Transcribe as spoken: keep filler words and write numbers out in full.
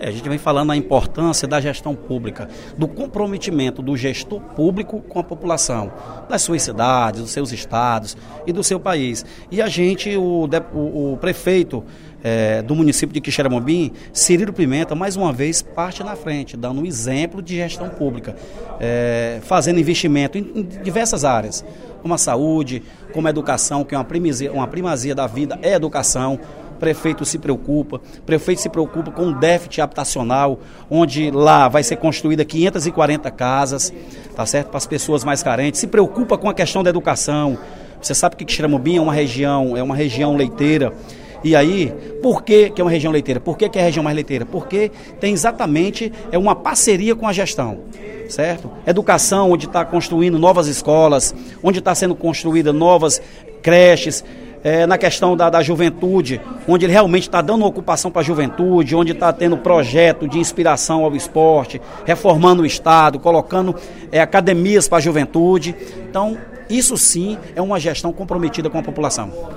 É, a gente vem falando a importância da gestão pública, do comprometimento do gestor público com a população, das suas cidades, dos seus estados e do seu país. E a gente, o, o, o prefeito é, do município de Quixeramobim, Cirilo Pimenta, mais uma vez parte na frente, dando um exemplo de gestão pública, é, fazendo investimento em, em diversas áreas, como a saúde, como a educação, que é uma primazia, uma primazia da vida, é a educação. O prefeito se preocupa, o prefeito se preocupa com o déficit habitacional, onde lá vai ser construída quinhentas e quarenta casas, tá certo, para as pessoas mais carentes, se preocupa com a questão da educação. Você sabe que Quixeramobim é uma região, é uma região leiteira. E aí, por que, que é uma região leiteira? Por que, que é a região mais leiteira? Porque tem exatamente é uma parceria com a gestão, certo? Educação, onde está construindo novas escolas, onde está sendo construída novas creches, é, na questão da, da juventude, onde ele realmente está dando ocupação para a juventude, onde está tendo projeto de inspiração ao esporte, reformando o estado, colocando é, academias para a juventude. Então, isso sim é uma gestão comprometida com a população.